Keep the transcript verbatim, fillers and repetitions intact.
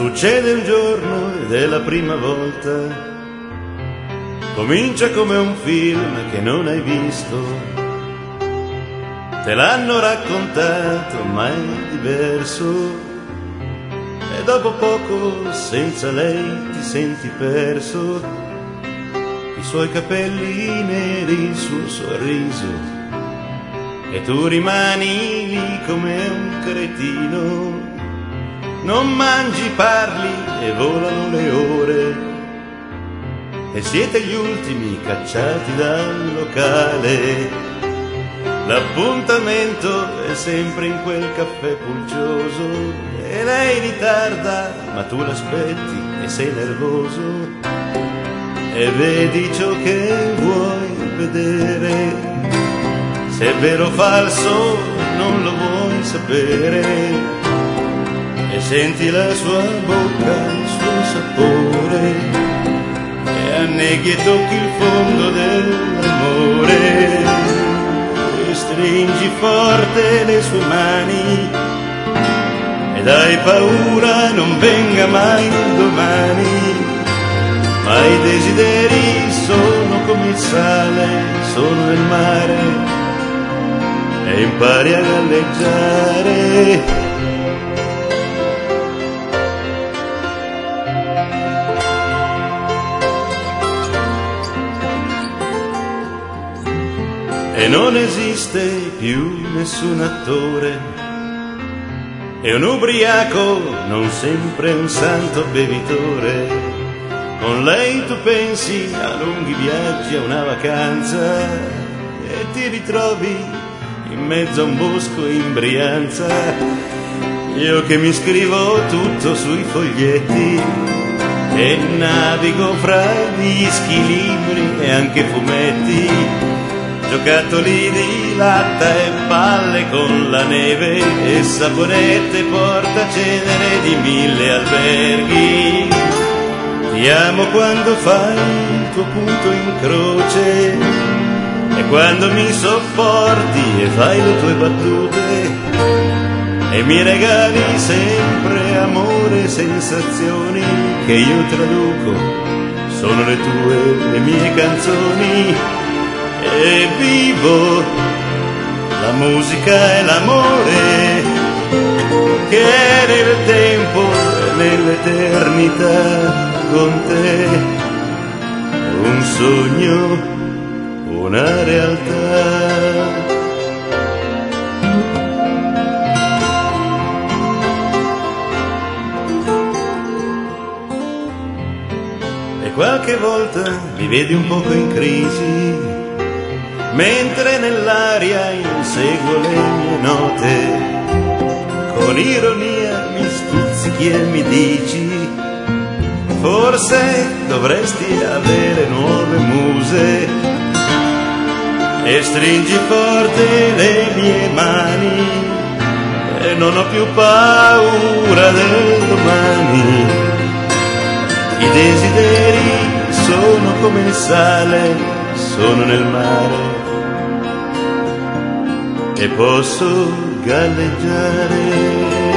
Succede un giorno ed è la prima volta. Comincia come un film che non hai visto. Te l'hanno raccontato, ma è diverso. E dopo poco, senza lei, ti senti perso. I suoi capelli neri, il suo sorriso. E tu rimani lì come un cretino. Non mangi, parli e volano le ore. E siete gli ultimi cacciati dal locale. L'appuntamento è sempre in quel caffè pulcioso. E lei ritarda, ma tu l'aspetti e sei nervoso. E vedi ciò che vuoi vedere. Se è vero o falso non lo vuoi sapere. E senti la sua bocca, il suo sapore. Anneghi e tocchi il fondo dell'amore e stringi forte le sue mani ed hai paura non venga mai domani, ma i desideri sono come il sale, sono nel mare e impari a galleggiare. E non esiste più nessun attore, e un ubriaco non sempre un santo bevitore. Con lei tu pensi a lunghi viaggi, a una vacanza, e ti ritrovi in mezzo a un bosco in Brianza. Io che mi scrivo tutto sui foglietti e navigo fra dischi, libri e anche fumetti. Giocattoli di latta e palle con la neve e saponette portacenere di mille alberghi. Ti amo quando fai il tuo punto in croce e quando mi sopporti e fai le tue battute e mi regali sempre amore e sensazioni che io traduco, sono le tue, le mie canzoni. E vivo la musica e l'amore che è nel tempo e nell'eternità con te, un sogno, una realtà. E qualche volta mi vedi un poco in crisi, mentre nell'aria inseguo le mie note. Con ironia mi stuzzichi e mi dici: forse dovresti avere nuove muse. E stringi forte le mie mani e non ho più paura del domani. I desideri sono come il sale, sono nel mare e posso galleggiare.